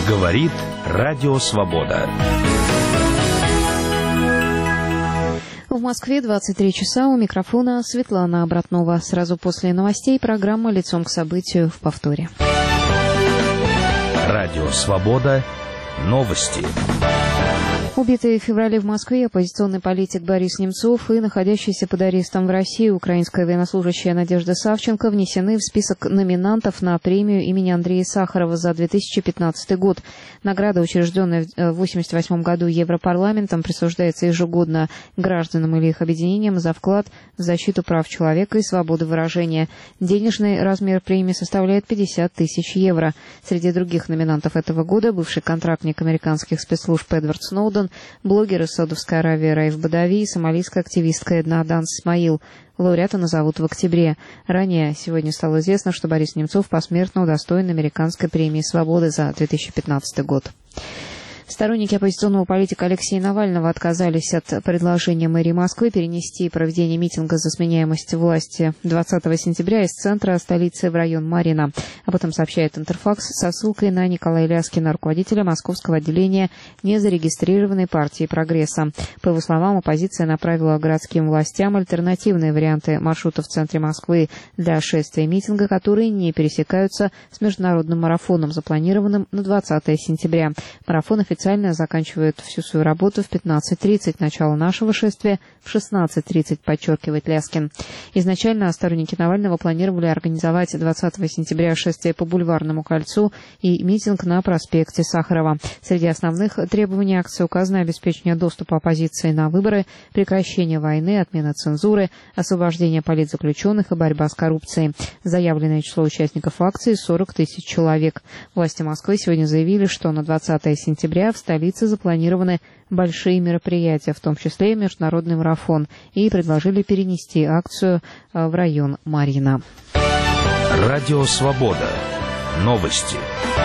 Говорит Радио Свобода. В Москве 23 часа. У микрофона Светлана Обратнова. Сразу после новостей программа «Лицом к событию» в повторе. Радио Свобода. Новости. Убитый в феврале в Москве оппозиционный политик Борис Немцов и находящийся под арестом в России украинская военнослужащая Надежда Савченко внесены в список номинантов на премию имени Андрея Сахарова за 2015 год. Награда, учрежденная в 1988 году Европарламентом, присуждается ежегодно гражданам или их объединениям за вклад в защиту прав человека и свободы выражения. Денежный размер премии составляет 50 тысяч евро. Среди других номинантов этого года бывший контрактник американских спецслужб Эдвард Сноуден, блогер из Саудовской Аравии Раиф Бадави и сомалийская активистка Эдна Аданс Исмаил. Лауреата назовут в октябре. Ранее сегодня стало известно, что Борис Немцов посмертно удостоен американской премии «Свободы» за 2015 год. Сторонники оппозиционного политика Алексея Навального отказались от предложения мэрии Москвы перенести проведение митинга за сменяемость власти 20 сентября из центра столицы в район Марьино. Об этом сообщает Интерфакс со ссылкой на Николая Ляскина, руководителя московского отделения незарегистрированной партии «Прогресса». По его словам, оппозиция направила городским властям альтернативные варианты маршрута в центре Москвы для шествия митинга, которые не пересекаются с международным марафоном, запланированным на 20 сентября. Марафон официально заканчивают всю свою работу в 15:30. Начало нашего шествия в 16:30, подчеркивает Ляскин. Изначально сторонники Навального планировали организовать 20 сентября шествие по Бульварному кольцу и митинг на проспекте Сахарова. Среди основных требований акции указано обеспечение доступа оппозиции на выборы, прекращение войны, отмена цензуры, освобождение политзаключенных и борьба с коррупцией. Заявленное число участников акции — 40 тысяч человек. Власти Москвы сегодня заявили, что на 20 сентября в столице запланированы большие мероприятия, в том числе международный марафон, и предложили перенести акцию в район Марьино. Радио Свобода. Новости.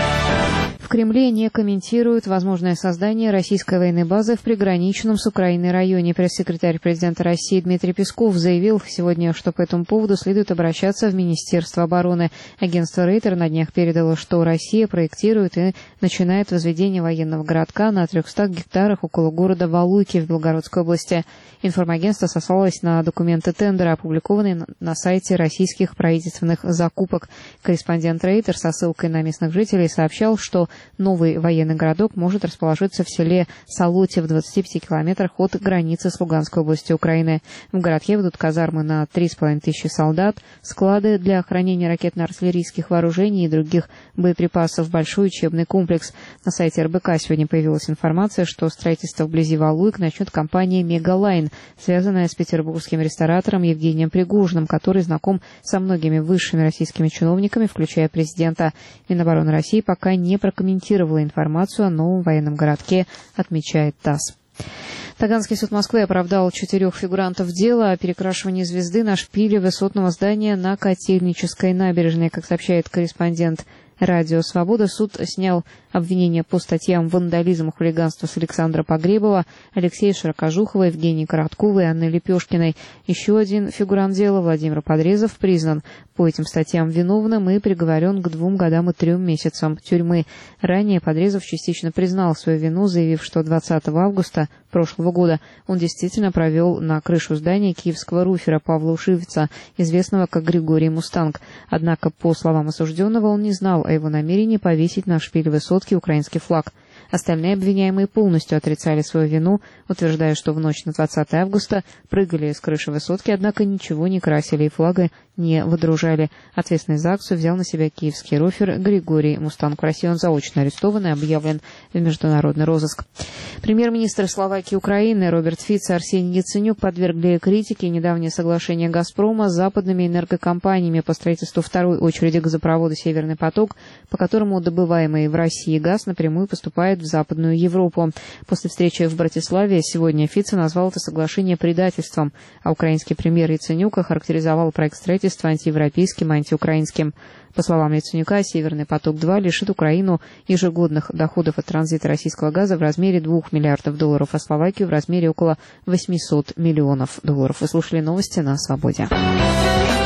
В Кремле не комментируют возможное создание российской военной базы в приграничном с Украиной районе. Пресс-секретарь президента России Дмитрий Песков заявил сегодня, что по этому поводу следует обращаться в Министерство обороны. Агентство Рейтер на днях передало, что Россия проектирует и начинает возведение военного городка на 300 гектарах около города Валуйки в Белгородской области. Информагентство сослалось на документы тендера, опубликованные на сайте российских правительственных закупок. Корреспондент Рейтер со ссылкой на местных жителей сообщал, что новый военный городок может расположиться в селе Салоте в 25 километрах от границы с Луганской областью Украины. В городке будут казармы на 3500 солдат, склады для хранения ракетно-артиллерийских вооружений и других боеприпасов, большой учебный комплекс. На сайте РБК сегодня появилась информация, что строительство вблизи Валуйк начнет компания «Мегалайн», связанная с петербургским ресторатором Евгением Пригожиным, который знаком со многими высшими российскими чиновниками, включая президента. Минобороны России пока не прокомментировала информацию о новом военном городке, отмечает ТАСС. Таганский суд Москвы оправдал 4 фигурантов дела о перекрашивании звезды на шпиле высотного здания на Котельнической набережной. Как сообщает корреспондент Радио Свобода, суд снял обвинения по статьям «Вандализм и хулиганство» с Александра Погребова, Алексея Широкожухова, Евгении Короткова и Анны Лепешкиной. Еще один фигурант дела, Владимир Подрезов, признан по этим статьям виновным и приговорен к 2 годам и 3 месяцам тюрьмы. Ранее Подрезов частично признал свою вину, заявив, что 20 августа прошлого года он действительно провел на крышу здания киевского руфера Павла Ушивца, известного как Григорий Мустанг. Однако, по словам осужденного, он не знал о его намерении повесить на шпиле высотки украинский флаг. Остальные обвиняемые полностью отрицали свою вину, утверждая, что в ночь на 20 августа прыгали с крыши высотки, однако ничего не красили и флага не выдружали. Ответственность за акцию взял на себя киевский руфер Григорий Мустанг. В России он заочно арестован и объявлен в международный розыск. Премьер-министр Словакии и Украины Роберт Фиц и Арсений Яценюк подвергли критике недавнее соглашение «Газпрома» с западными энергокомпаниями по строительству второй очереди газопровода «Северный поток», по которому добываемый в России газ напрямую поступает в Западную Европу. После встречи в Братиславе сегодня Фиц назвал это соглашение предательством, а украинский премьер Яценюк охарактеризовал проект строительства антиевропейским и антиукраинским. По словам Яценюка, «Северный поток-2» лишит Украину ежегодных доходов от транзита российского газа в размере 2 миллиардов долларов, а Словакию в размере около 800 миллионов долларов. Вы слушали новости на Свободе.